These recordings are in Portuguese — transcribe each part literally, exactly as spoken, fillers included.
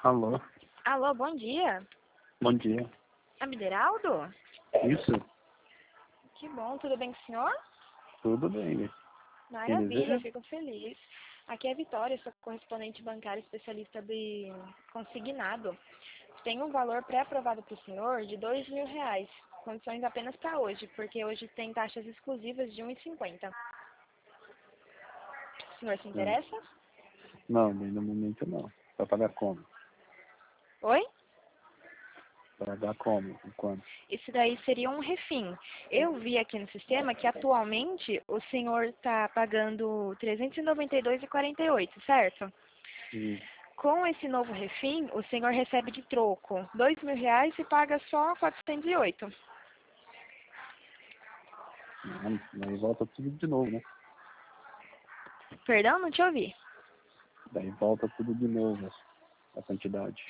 Alô, Alô, bom dia. bom dia. Abderaldo? Isso, Que bom, tudo bem com o senhor? tudo bem. Maravilha, deseja? fico feliz. Aqui é a Vitória, sou correspondente bancária especialista de consignado. Tem um valor pré-aprovado para o senhor de dois mil reais. Condições apenas para hoje, porque hoje tem taxas exclusivas de um e cinquenta. O senhor se Não, interessa? não, bem no momento não. Vai pagar como? Oi? Pagar como? Com quanto? Esse daí seria um refim. Eu vi aqui no sistema que atualmente o senhor está pagando trezentos e noventa e dois reais e quarenta e oito centavos, certo? Hum, Com esse novo refim, o senhor recebe de troco dois mil reais e paga só quatrocentos e oito. não, daí volta tudo de novo, né? Perdão, não te ouvi. Daí volta tudo de novo, a quantidade.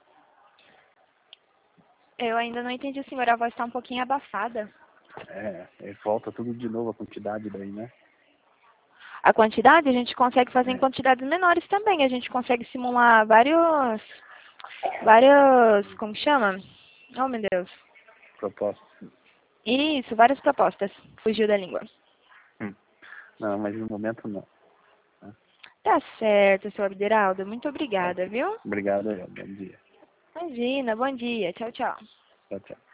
Eu ainda não entendi, senhor. A voz está um pouquinho abafada. É, aí volta tudo de novo a quantidade daí, né? A quantidade a gente consegue fazer em É, quantidades menores também. A gente consegue simular vários, vários, como que chama? Oh, meu Deus. proposta. Isso, várias propostas. Fugiu da língua. Hum. Não, mas no momento não. Tá? Tá certo, seu Abderaldo. Muito obrigada, Ok. viu? Obrigado aí, ó. Bom dia. Imagina, bom dia. Tchau, tchau. Tchau, tchau.